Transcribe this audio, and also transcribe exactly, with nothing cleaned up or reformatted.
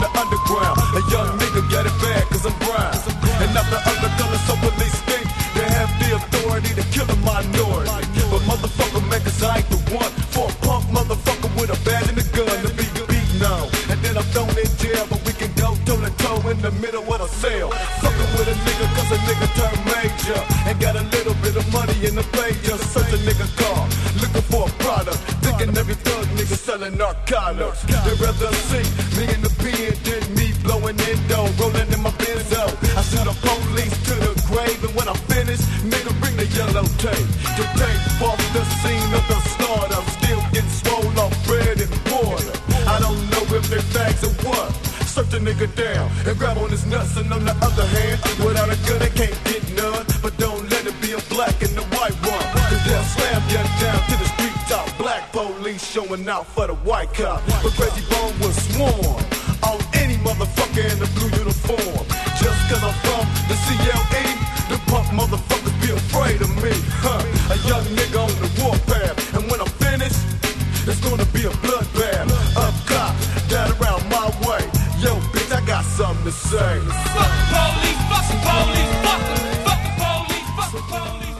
the underground. A young nigga get it bad cause I'm brown. And not the other color, so police think they have the authority to kill a minority. But motherfucker, man, cause I ain't the one for a punk motherfucker with a badge and a gun to be beaten on. And then I'm thrown in jail, but we can go toe to toe in the middle of a cell. Fucking with a nigga cause a nigga turned major and got a little bit of money in the pager. Search a nigga car, looking for a product, thinking every thug nigga selling narcotics. They'd rather see me in the pen than me blowing in dough, rolling in my Benzo. I send the police to the grave, and when I finish, nigga bring the yellow tape to tape off the scene of the slaughter. Still getting swole off bread and water. I don't know if they fags or what. Search a nigga down and grab on his nuts, and on the other hand, without a gun they can't get none. But don't let it be a black and a white one, cause they'll slam you down to the street top. Black police showing out for the white cop, but Crazy Bone was sworn on any motherfucker in the blue uniform. Just cause I'm from the C L E, the punk motherfuckers be afraid of me, huh? A young nigga on the warpath, and when I'm finished, it's gonna be a bloodbath. Up cop, down around my way. Yo, bitch, I got something to say. Fuck the police, fuck the police, fuck the, fuck the police, fuck the police.